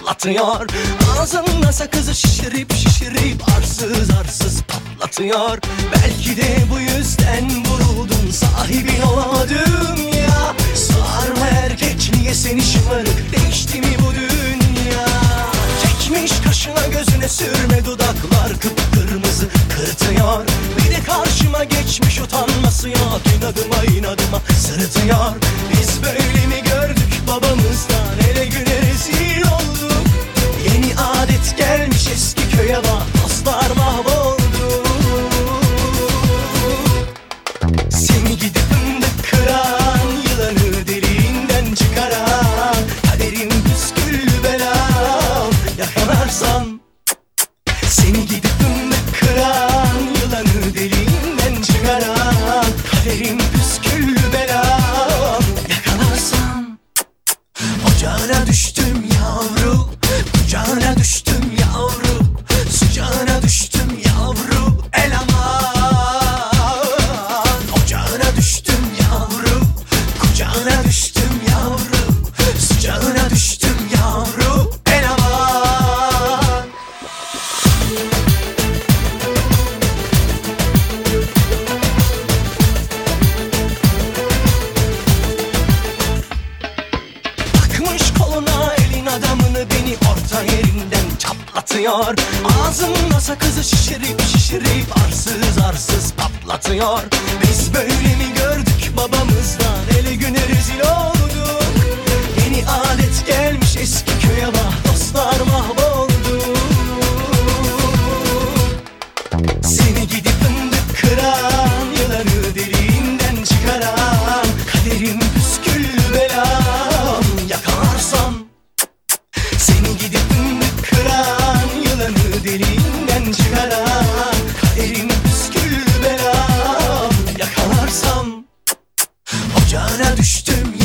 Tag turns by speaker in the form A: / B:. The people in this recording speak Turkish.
A: patlatıyor. Ağzında sakızı şişirip şişirip arsız arsız patlatıyor. Belki de bu yüzden vuruldun, sahibin olamadın ya. Sarma erkek, niye seni şımarık, değişti mi bu dünya? Çekmiş kaşına gözüne sürme, dudaklar kıpkırmızı kırıtıyor. Bir de karşıma geçmiş, utanması yok, inadıma inadıma sırıtıyor. Biz böyle mi gördük babamızdan, ele güne rezil olduk. Yeni adet gelmiş eski köye bak, dostlar mahvoldu. Seni gidip fındık kıran, yılanı deliğinden çıkaran, kaderim püsküllü belam, yakalarsam. Seni gidip fındık kıran, yılanı deliğinden çıkaran, kaderim püsküllü belam, yakalarsam. Ocağına düştüm yavru, kucağına düştüm yavru, sıcağına düştüm yavru, el aman. Ocağına düştüm yavru, kucağına düştüm yavru, sıcağına düştüm yavru, el aman. Takmış koluna elin adamını, beni orta yerinden çatlatıyor. Ağzımda sakızı şişirip şişirip arsız arsız patlatıyor. Biz böyle mi gördük babamızdan, ele güne rezil olduk. Yeni adet gelmiş eski köye bak, dostlar mahvoldu. Seni gidip fındık kıran, yılanı deliğinden çıkaran, kaderim püsküllü belam, yakalarsam. Seni gidip fındık kıran, yılanı deliğinden çıkaran, kaderim püsküllü belam, yakalarsam. Ocağına düştüm